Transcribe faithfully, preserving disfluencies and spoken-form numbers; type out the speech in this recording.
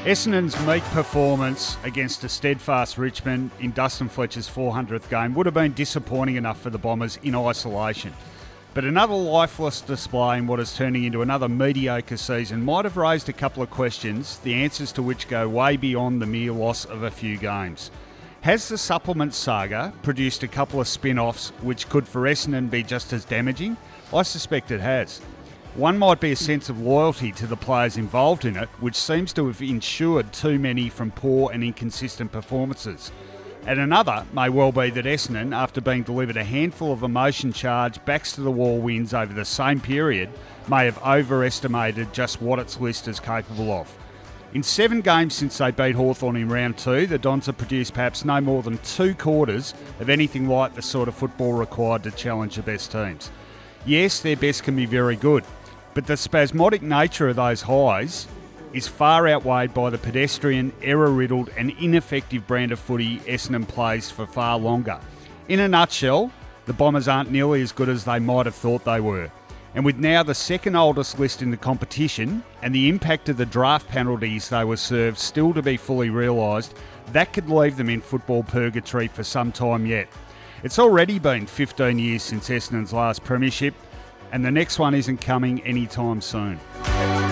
Essendon's meek performance against a steadfast Richmond in Dustin Fletcher's four hundredth game would have been disappointing enough for the Bombers in isolation. But another lifeless display in what is turning into another mediocre season might have raised a couple of questions, the answers to which go way beyond the mere loss of a few games. Has the supplement saga produced a couple of spin-offs which could for Essendon be just as damaging? I suspect it has. One might be a sense of loyalty to the players involved in it, which seems to have ensured too many from poor and inconsistent performances. And another may well be that Essendon, after being delivered a handful of emotion-charged, backs-to-the-wall wins over the same period, may have overestimated just what its list is capable of. In seven games since they beat Hawthorn in round two, the Dons have produced perhaps no more than two quarters of anything like the sort of football required to challenge the best teams. Yes, their best can be very good, but the spasmodic nature of those highs is far outweighed by the pedestrian, error-riddled and ineffective brand of footy Essendon plays for far longer. In a nutshell, the Bombers aren't nearly as good as they might have thought they were. And with now the second oldest list in the competition and the impact of the draft penalties they were served still to be fully realised, that could leave them in football purgatory for some time yet. It's already been fifteen years since Essendon's last premiership, and the next one isn't coming anytime soon.